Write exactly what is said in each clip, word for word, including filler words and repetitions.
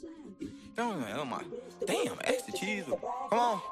Don't oh my damn extra cheese. Come on.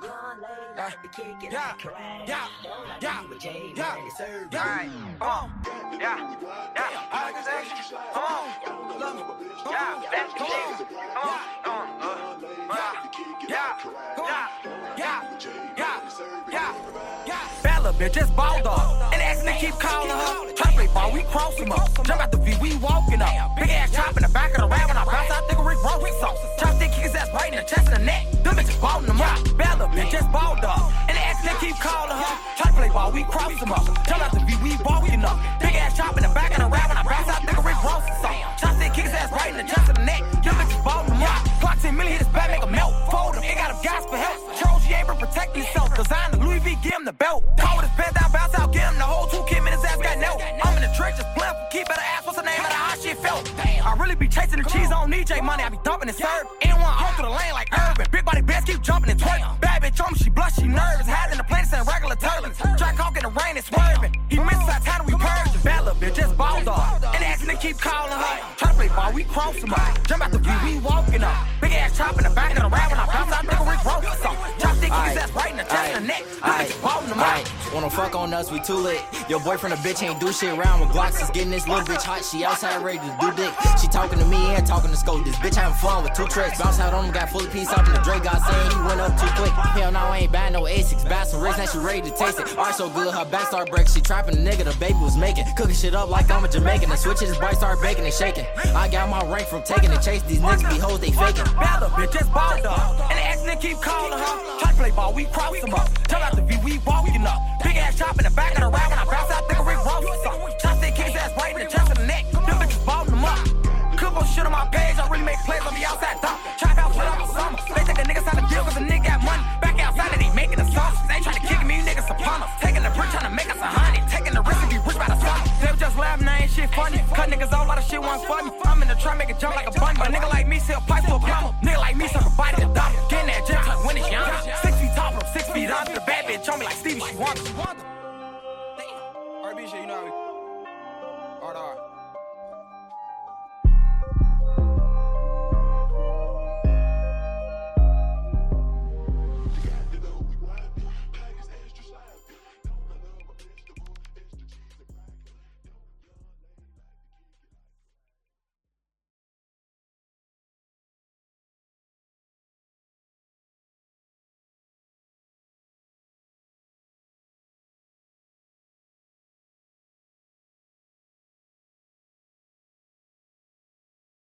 Yeah, yeah, yeah, yeah, yeah, yeah. Come on. Yeah, yeah. I like this action. Come on. Love me. Come on. Come on. Come on. Yeah, yeah, yeah, yeah, yeah, yeah. Bella bitch just balled up. And asking to keep calling her. Try to play ball, we cross him up. Jump out the V, we walking up. Big ass chop in the back of the rap when I bounce out, think Rick Ross. Chopstick kick his ass right in the chest and the neck. Them bitches ballin' them up. Bella bitch just balled up. And they asking to keep calling her. Try to play ball, we cross him up. Jump out the V, we walking up. Big ass chop in the back of the rap when I bounce out, think Rick Ross. Chopstick kick his ass right in the chest and the neck. Them bitches ballin' them up. Clock ten million, hit his back, make a melt. Fold him, ain't got him gas for help. Charles, you ain't protect himself. Design the Louis V, give him the belt. Call his pants down, bounce out, give him the whole two kid in his ass got nailed. I'm in the trenches, bluff, keep better ass, what's the name of the hot shit felt? I really be chasing the cheese on E J money, I be dumping and serve. Anyone home through the lane like Urban. Big body best keep jumping and twerking. Bad bitch on me, she blush, she nervous. Had in the planet saying regular turbulence. Track hawk in the rain, it's swerving. He missed that time, we purging. Bad little bitch just balled off. And asking to keep calling her. Try to play ball, we cross him up. Jump out the view, we walking up. Big ass chop in the back of the rap when I bounce out, nigga Rick Ross. So, chopstick kick his ass right in the chest and the neck. Bitch ballin' them out. Wanna fuck on us, we too lit. Your boyfriend a bitch ain't do shit around with Glocks. Is getting this little bitch hot, she outside ready to do dick. She talking to me and talking to Scope. This bitch having fun with two tricks. Bounce out on him, got fully pieced up in the Dre got saying he went up too quick. Hell no, I ain't buying no Asics. Buy some wrist, now she ready to taste it. Art so good, her back start breaking. She trapping the nigga the baby was making. Cooking shit up like I'm a Jamaican. The switch his bite start baking and shaking. I got my rank from taking the chase. These niggas be hoes, they faking. Bad little bitch just balled up. And they asking to keep calling her. Try to play ball, we cross him up. Tell out the V, we walking up. Big ass chop in the back of the rap when I bounce out, think Rick Ross. Chopstick kick his ass right in the chest and the neck. Them bitches ballin' them up. Cook on shit on my page, I really make plays on the outside dump. Trap out shit up for summer. They think the niggas signed a deal cause the nigga got money. Back outside and they making the sauce. They ain't trying to kick me, you niggas upon us. Taking the brick, trying to make us a honey. Taking the risk to be rich by the summer. They was just laughing, I ain't shit funny. Cut niggas all, a lot of shit wasn't funny. I'm in the trap, make it jump like a bunny. A nigga like me, still pipe.